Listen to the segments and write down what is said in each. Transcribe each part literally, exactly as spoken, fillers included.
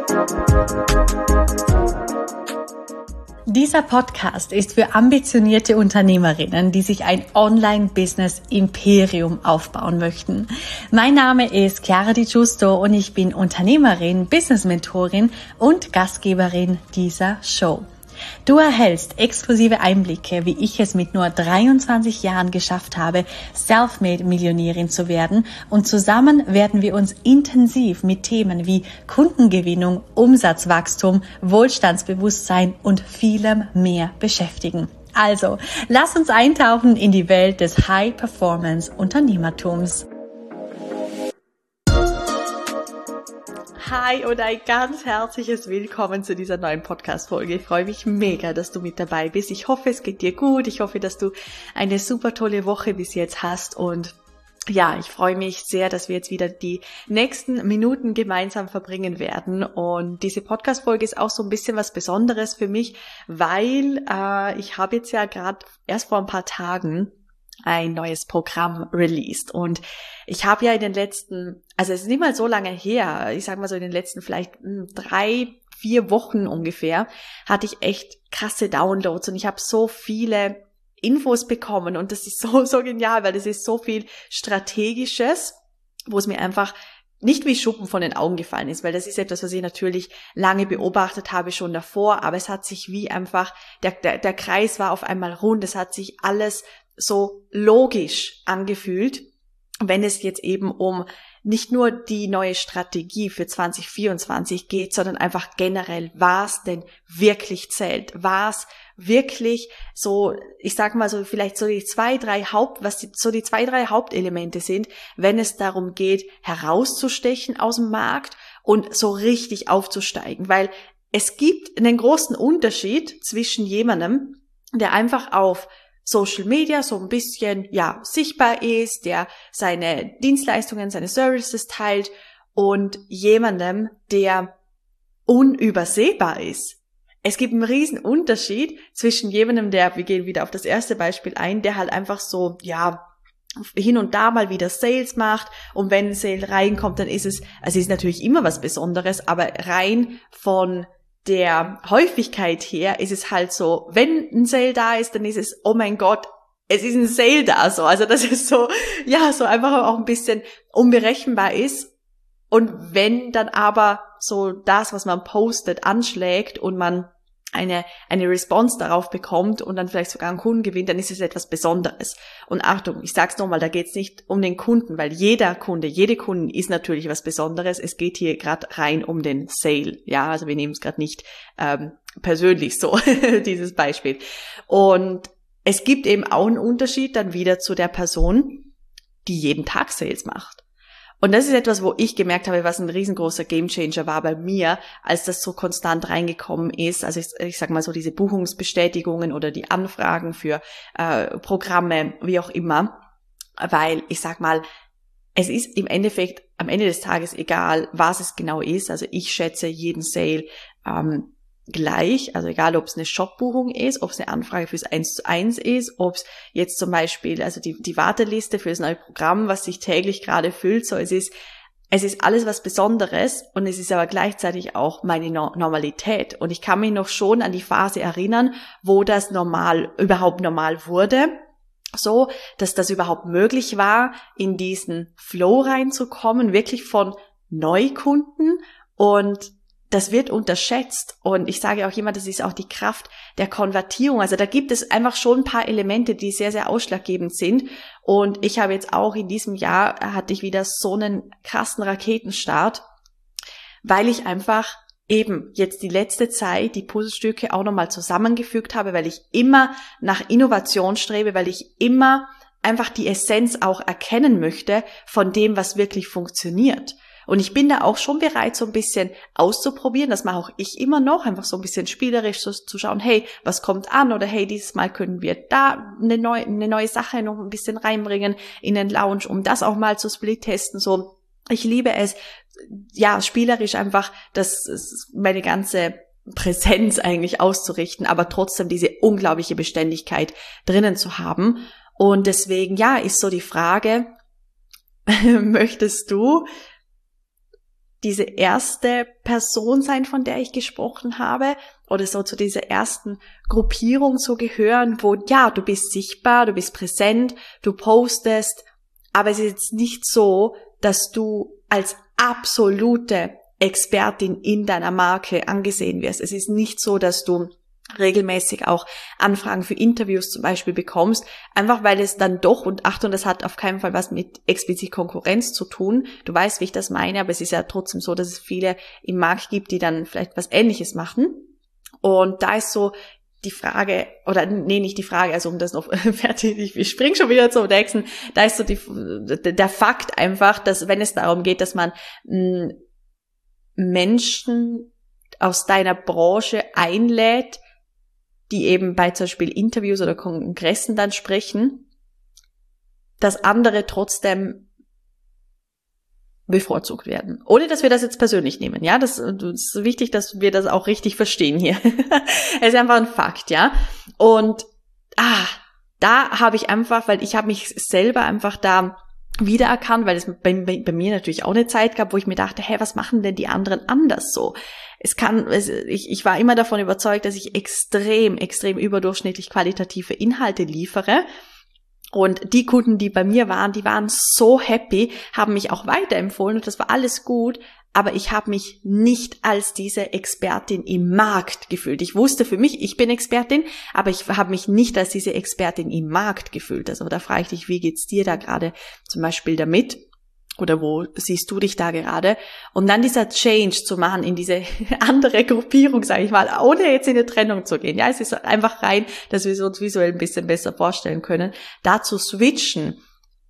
Dieser Podcast ist für ambitionierte Unternehmerinnen, die sich ein Online-Business-Imperium aufbauen möchten. Mein Name ist Chiara Di Giusto und ich bin Unternehmerin, Business-Mentorin und Gastgeberin dieser Show. Du erhältst exklusive Einblicke, wie ich es mit nur dreiundzwanzig Jahren geschafft habe, Selfmade-Millionärin zu werden, und zusammen werden wir uns intensiv mit Themen wie Kundengewinnung, Umsatzwachstum, Wohlstandsbewusstsein und vielem mehr beschäftigen. Also, lass uns eintauchen in die Welt des High-Performance-Unternehmertums. Hi und ein ganz herzliches Willkommen zu dieser neuen Podcast-Folge. Ich freue mich mega, dass du mit dabei bist. Ich hoffe, es geht dir gut. Ich hoffe, dass du eine super tolle Woche bis jetzt hast. Und ja, ich freue mich sehr, dass wir jetzt wieder die nächsten Minuten gemeinsam verbringen werden. Und diese Podcast-Folge ist auch so ein bisschen was Besonderes für mich, weil äh, ich habe jetzt ja gerade erst vor ein paar Tagen ein neues Programm released. Und ich habe ja in den letzten, also es ist nicht mal so lange her, ich sag mal so in den letzten vielleicht mh, drei, vier Wochen ungefähr, hatte ich echt krasse Downloads und ich habe so viele Infos bekommen und das ist so, so genial, weil das ist so viel Strategisches, wo es mir einfach nicht wie Schuppen von den Augen gefallen ist, weil das ist etwas, was ich natürlich lange beobachtet habe, schon davor, aber es hat sich wie einfach, der, der, der Kreis war auf einmal rund, es hat sich alles so logisch angefühlt, wenn es jetzt eben um nicht nur die neue Strategie für zwanzig vierundzwanzig geht, sondern einfach generell, was denn wirklich zählt, was wirklich so, ich sag mal so, vielleicht so die zwei, drei Haupt, was die, so die zwei, drei Hauptelemente sind, wenn es darum geht, herauszustechen aus dem Markt und so richtig aufzusteigen, weil es gibt einen großen Unterschied zwischen jemandem, der einfach auf Social Media so ein bisschen, ja, sichtbar ist, der seine Dienstleistungen, seine Services teilt, und jemandem, der unübersehbar ist. Es gibt einen riesen Unterschied zwischen jemandem, der, wir gehen wieder auf das erste Beispiel ein, der halt einfach so, ja, hin und da mal wieder Sales macht, und wenn ein Sale reinkommt, dann ist es, also es ist natürlich immer was Besonderes, aber rein von der Häufigkeit her ist es halt so, wenn ein Sale da ist, dann ist es, oh mein Gott, es ist ein Sale da, so. Also das ist so, ja, so einfach auch ein bisschen unberechenbar ist. Und wenn dann aber so das, was man postet, anschlägt und man eine eine Response darauf bekommt und dann vielleicht sogar einen Kunden gewinnt, dann ist es etwas Besonderes. Und Achtung, ich sag's nochmal, da geht's nicht um den Kunden, weil jeder Kunde, jede Kundin ist natürlich was Besonderes. Es geht hier gerade rein um den Sale. Ja, also wir nehmen es gerade nicht ähm, persönlich so, dieses Beispiel. Und es gibt eben auch einen Unterschied dann wieder zu der Person, die jeden Tag Sales macht. Und das ist etwas, wo ich gemerkt habe, was ein riesengroßer Gamechanger war bei mir, als das so konstant reingekommen ist. Also ich, ich sag mal so diese Buchungsbestätigungen oder die Anfragen für äh, Programme, wie auch immer. Weil ich sag mal, es ist im Endeffekt am Ende des Tages egal, was es genau ist. Also ich schätze jeden Sale ähm, gleich, also egal, ob es eine Shop-Buchung ist, ob es eine Anfrage fürs eins zu eins ist, ob es jetzt zum Beispiel, also die, die Warteliste für das neue Programm, was sich täglich gerade füllt, so es ist, es ist alles was Besonderes, und es ist aber gleichzeitig auch meine no- Normalität, und ich kann mich noch schon an die Phase erinnern, wo das normal, überhaupt normal wurde, so, dass das überhaupt möglich war, in diesen Flow reinzukommen, wirklich von Neukunden, und das wird unterschätzt, und ich sage auch immer, das ist auch die Kraft der Konvertierung. Also da gibt es einfach schon ein paar Elemente, die sehr, sehr ausschlaggebend sind, und ich habe jetzt auch in diesem Jahr, hatte ich wieder so einen krassen Raketenstart, weil ich einfach eben jetzt die letzte Zeit die Puzzlestücke auch nochmal zusammengefügt habe, weil ich immer nach Innovation strebe, weil ich immer einfach die Essenz auch erkennen möchte von dem, was wirklich funktioniert. Und ich bin da auch schon bereit, so ein bisschen auszuprobieren. Das mache auch ich immer noch, einfach so ein bisschen spielerisch so zu schauen, hey, was kommt an? Oder hey, dieses Mal können wir da eine neue, eine neue Sache noch ein bisschen reinbringen in den Lounge, um das auch mal zu split-testen. So, ich liebe es, ja, spielerisch einfach das, meine ganze Präsenz eigentlich auszurichten, aber trotzdem diese unglaubliche Beständigkeit drinnen zu haben. Und deswegen, ja, ist so die Frage, möchtest du diese erste Person sein, von der ich gesprochen habe, oder so zu dieser ersten Gruppierung so gehören, wo, ja, du bist sichtbar, du bist präsent, du postest, aber es ist jetzt nicht so, dass du als absolute Expertin in deiner Marke angesehen wirst. Es ist nicht so, dass du regelmäßig auch Anfragen für Interviews zum Beispiel bekommst, einfach weil es dann doch, und Achtung, das hat auf keinen Fall was mit explizit Konkurrenz zu tun, du weißt, wie ich das meine, aber es ist ja trotzdem so, dass es viele im Markt gibt, die dann vielleicht was Ähnliches machen, und da ist so die Frage, oder nee, nicht die Frage, also um das noch fertig, ich spring schon wieder zum nächsten, da ist so die, der Fakt einfach, dass wenn es darum geht, dass man mh, Menschen aus deiner Branche einlädt, die eben bei zum Beispiel Interviews oder Kongressen dann sprechen, dass andere trotzdem bevorzugt werden. Ohne, dass wir das jetzt persönlich nehmen, ja, das, das ist wichtig, dass wir das auch richtig verstehen hier. Es ist einfach ein Fakt, ja. Und ah, da habe ich einfach, weil ich habe mich selber einfach da wiedererkannt, weil es bei, bei, bei mir natürlich auch eine Zeit gab, wo ich mir dachte, hey, was machen denn die anderen anders so? Es kann, es, ich, ich war immer davon überzeugt, dass ich extrem, extrem überdurchschnittlich qualitative Inhalte liefere. Und die Kunden, die bei mir waren, die waren so happy, haben mich auch weiterempfohlen und das war alles gut. Aber ich habe mich nicht als diese Expertin im Markt gefühlt. Ich wusste für mich, ich bin Expertin, aber ich habe mich nicht als diese Expertin im Markt gefühlt. Also da frage ich dich, wie geht's dir da gerade zum Beispiel damit? Oder wo siehst du dich da gerade? Und dann dieser Change zu machen in diese andere Gruppierung, sage ich mal, ohne jetzt in eine Trennung zu gehen. Ja, es ist einfach rein, dass wir es uns visuell ein bisschen besser vorstellen können. Da zu switchen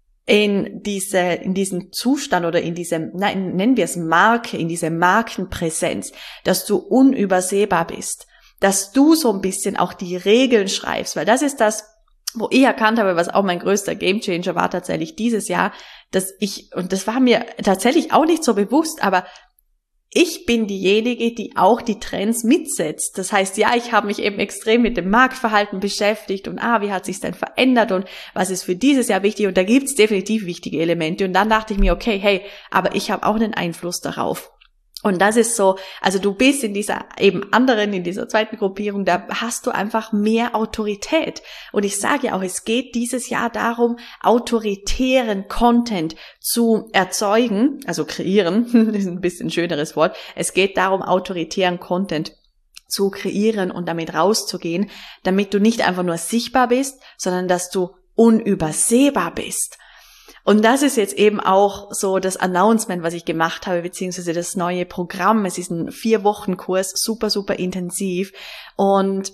in diese, in diesen Zustand oder in diesem, nein, nennen wir es Marke, in diese Markenpräsenz, dass du unübersehbar bist, dass du so ein bisschen auch die Regeln schreibst, weil das ist das, wo ich erkannt habe, was auch mein größter Gamechanger war tatsächlich dieses Jahr, dass ich, und das war mir tatsächlich auch nicht so bewusst, aber ich bin diejenige, die auch die Trends mitsetzt. Das heißt, ja, ich habe mich eben extrem mit dem Marktverhalten beschäftigt und ah, wie hat sich's denn verändert und was ist für dieses Jahr wichtig, und da gibt's definitiv wichtige Elemente, und dann dachte ich mir, okay, hey, aber ich habe auch einen Einfluss darauf. Und das ist so, also du bist in dieser eben anderen, in dieser zweiten Gruppierung, da hast du einfach mehr Autorität. Und ich sage ja auch, es geht dieses Jahr darum, autoritären Content zu erzeugen, also kreieren, das ist ein bisschen ein schöneres Wort. Es geht darum, autoritären Content zu kreieren und damit rauszugehen, damit du nicht einfach nur sichtbar bist, sondern dass du unübersehbar bist. Und das ist jetzt eben auch so das Announcement, was ich gemacht habe, beziehungsweise das neue Programm. Es ist ein Vier-Wochen-Kurs, super, super intensiv. Und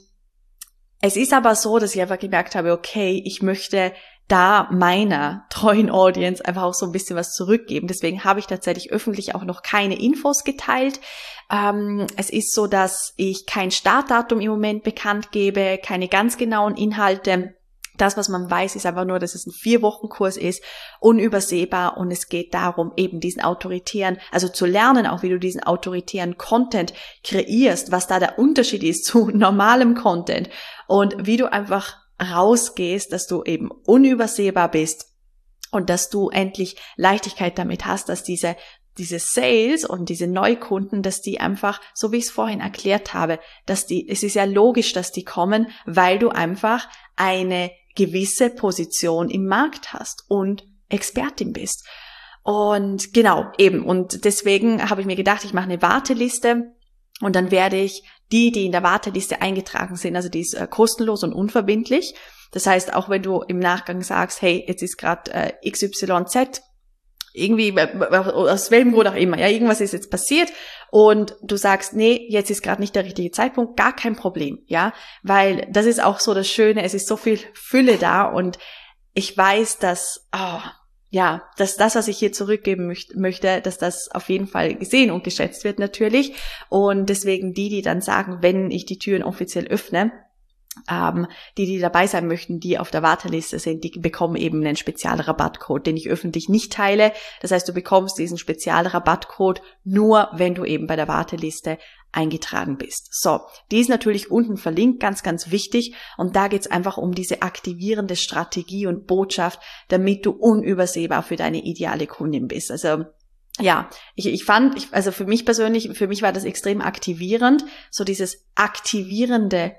es ist aber so, dass ich einfach gemerkt habe, okay, ich möchte da meiner treuen Audience einfach auch so ein bisschen was zurückgeben. Deswegen habe ich tatsächlich öffentlich auch noch keine Infos geteilt. Ähm, es ist so, dass ich kein Startdatum im Moment bekannt gebe, keine ganz genauen Inhalte. Das, was man weiß, ist einfach nur, dass es ein Vier-Wochen-Kurs ist, unübersehbar, und es geht darum, eben diesen autoritären, also zu lernen, auch wie du diesen autoritären Content kreierst, was da der Unterschied ist zu normalem Content und wie du einfach rausgehst, dass du eben unübersehbar bist und dass du endlich Leichtigkeit damit hast, dass diese diese Sales und diese Neukunden, dass die einfach, so wie ich es vorhin erklärt habe, dass die, es ist ja logisch, dass die kommen, weil du einfach eine gewisse Position im Markt hast und Expertin bist. Und genau, eben, und deswegen habe ich mir gedacht, ich mache eine Warteliste und dann werde ich die, die in der Warteliste eingetragen sind, also die ist äh, kostenlos und unverbindlich. Das heißt, auch wenn du im Nachgang sagst, hey, jetzt ist gerade äh, X Y Z, irgendwie, aus welchem Grund auch immer, ja, irgendwas ist jetzt passiert und du sagst, nee, jetzt ist gerade nicht der richtige Zeitpunkt, gar kein Problem, ja, weil das ist auch so das Schöne, es ist so viel Fülle da und ich weiß, dass, oh, ja, dass das, was ich hier zurückgeben möcht- möchte, dass das auf jeden Fall gesehen und geschätzt wird natürlich, und deswegen die, die dann sagen, wenn ich die Türen offiziell öffne, Ähm, die, die dabei sein möchten, die auf der Warteliste sind, die bekommen eben einen Spezialrabattcode, den ich öffentlich nicht teile. Das heißt, du bekommst diesen Spezialrabattcode nur, wenn du eben bei der Warteliste eingetragen bist. So, die ist natürlich unten verlinkt, ganz, ganz wichtig. Und da geht's einfach um diese aktivierende Strategie und Botschaft, damit du unübersehbar für deine ideale Kundin bist. Also ja, ich, ich fand, ich, also für mich persönlich, für mich war das extrem aktivierend, so dieses aktivierende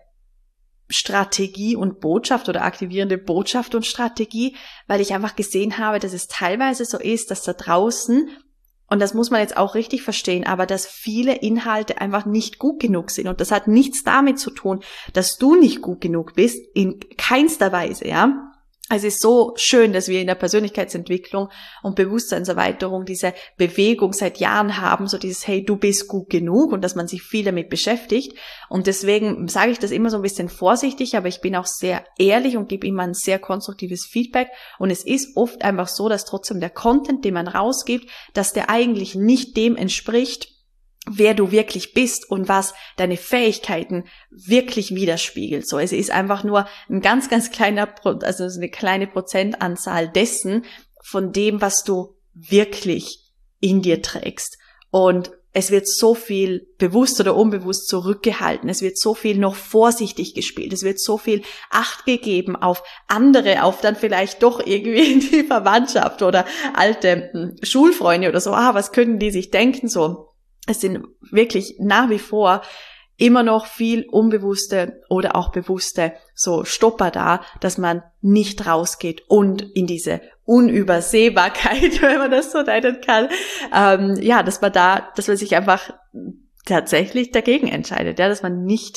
Strategie und Botschaft oder aktivierende Botschaft und Strategie, weil ich einfach gesehen habe, dass es teilweise so ist, dass da draußen, und das muss man jetzt auch richtig verstehen, aber dass viele Inhalte einfach nicht gut genug sind. Und das hat nichts damit zu tun, dass du nicht gut genug bist, in keinster Weise, ja. Also es ist so schön, dass wir in der Persönlichkeitsentwicklung und Bewusstseinserweiterung diese Bewegung seit Jahren haben, so dieses, hey, du bist gut genug, und dass man sich viel damit beschäftigt. Und deswegen sage ich das immer so ein bisschen vorsichtig, aber ich bin auch sehr ehrlich und gebe immer ein sehr konstruktives Feedback. Und es ist oft einfach so, dass trotzdem der Content, den man rausgibt, dass der eigentlich nicht dem entspricht, wer du wirklich bist und was deine Fähigkeiten wirklich widerspiegelt. So, es ist einfach nur ein ganz, ganz kleiner, also eine kleine Prozentanzahl dessen, von dem, was du wirklich in dir trägst. Und es wird so viel bewusst oder unbewusst zurückgehalten. Es wird so viel noch vorsichtig gespielt. Es wird so viel Acht gegeben auf andere, auf dann vielleicht doch irgendwie die Verwandtschaft oder alte hm, Schulfreunde oder so. Ah, was können die sich denken? So. Es sind wirklich nach wie vor immer noch viel unbewusste oder auch bewusste so Stopper da, dass man nicht rausgeht und in diese Unübersehbarkeit, wenn man das so nennen kann, ähm, ja, dass man da, dass man sich einfach tatsächlich dagegen entscheidet, ja, dass man nicht,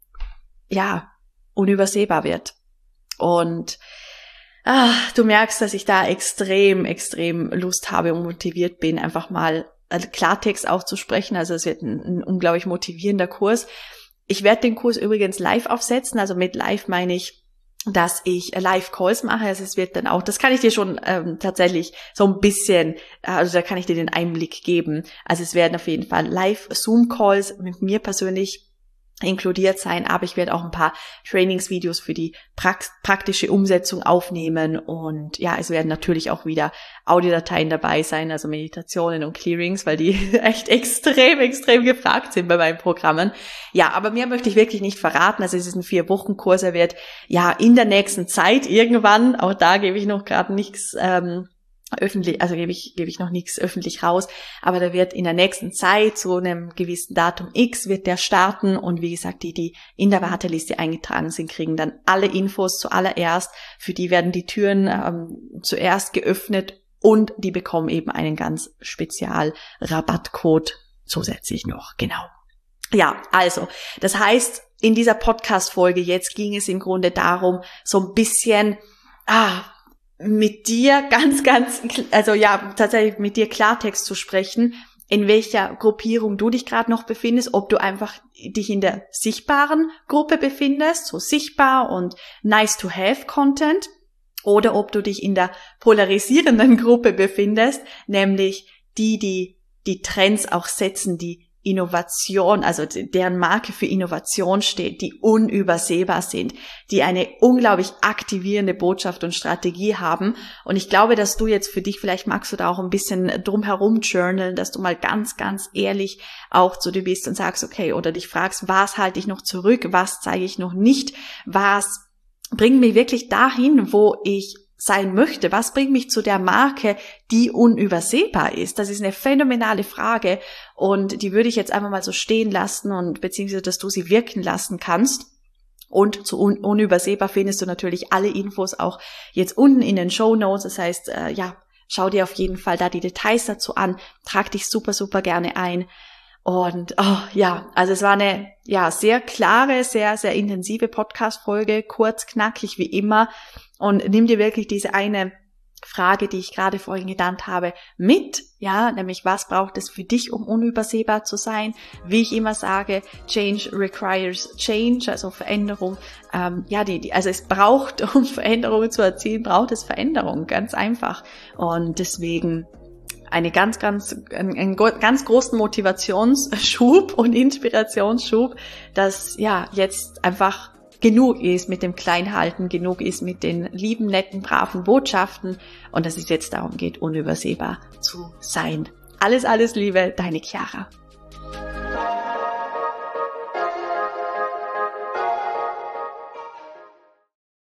ja, unübersehbar wird. Und ah, du merkst, dass ich da extrem, extrem Lust habe und motiviert bin, einfach mal Klartext auch zu sprechen. Also es wird ein, ein unglaublich motivierender Kurs. Ich werde den Kurs übrigens live aufsetzen. Also mit live meine ich, dass ich Live-Calls mache. Also es wird dann auch, das kann ich dir schon ähm, tatsächlich so ein bisschen, also da kann ich dir den Einblick geben. Also es werden auf jeden Fall Live-Zoom-Calls mit mir persönlich inkludiert sein, aber ich werde auch ein paar Trainingsvideos für die prax- praktische Umsetzung aufnehmen, und ja, es werden natürlich auch wieder Audiodateien dabei sein, also Meditationen und Clearings, weil die echt extrem, extrem gefragt sind bei meinen Programmen. Ja, aber mehr möchte ich wirklich nicht verraten. Also es ist ein Vier-Wochen-Kurs, er wird ja in der nächsten Zeit irgendwann, auch da gebe ich noch gerade nichts ähm, öffentlich, also gebe ich, gebe ich noch nichts öffentlich raus, aber da wird in der nächsten Zeit, zu einem gewissen Datum X, wird der starten, und wie gesagt, die, die in der Warteliste eingetragen sind, kriegen dann alle Infos zuallererst, für die werden die Türen ähm, zuerst geöffnet, und die bekommen eben einen ganz Spezial-Rabattcode zusätzlich noch, genau. Ja, also, das heißt, in dieser Podcast-Folge jetzt ging es im Grunde darum, so ein bisschen, ah, mit dir ganz, ganz, also ja, tatsächlich mit dir Klartext zu sprechen, in welcher Gruppierung du dich gerade noch befindest, ob du einfach dich in der sichtbaren Gruppe befindest, so sichtbar und nice to have Content, oder ob du dich in der polarisierenden Gruppe befindest, nämlich die, die die Trends auch setzen, die Innovation, also deren Marke für Innovation steht, die unübersehbar sind, die eine unglaublich aktivierende Botschaft und Strategie haben. Und ich glaube, dass du jetzt für dich, vielleicht magst du da auch ein bisschen drumherum journalen, dass du mal ganz, ganz ehrlich auch zu dir bist und sagst, okay, oder dich fragst, was halte ich noch zurück, was zeige ich noch nicht, was bringt mich wirklich dahin, wo ich sein möchte, was bringt mich zu der Marke, die unübersehbar ist? Das ist eine phänomenale Frage, und die würde ich jetzt einfach mal so stehen lassen, und beziehungsweise, dass du sie wirken lassen kannst. Und zu un- unübersehbar findest du natürlich alle Infos auch jetzt unten in den Shownotes. Das heißt, äh, ja, schau dir auf jeden Fall da die Details dazu an, trag dich super, super gerne ein. Und oh, ja, also es war eine ja sehr klare, sehr, sehr intensive Podcast-Folge, kurz, knackig wie immer. Und nimm dir wirklich diese eine Frage, die ich gerade vorhin genannt habe, mit, ja, nämlich was braucht es für dich, um unübersehbar zu sein? Wie ich immer sage, Change requires change, also Veränderung. Ähm, ja, die, die, also es braucht, um Veränderungen zu erzielen, braucht es Veränderung, ganz einfach. Und deswegen eine ganz, ganz, einen, einen ganz großen Motivationsschub und Inspirationsschub, dass ja jetzt einfach genug ist mit dem Kleinhalten, genug ist mit den lieben, netten, braven Botschaften, und dass es jetzt darum geht, unübersehbar zu sein. Alles, alles Liebe, deine Chiara.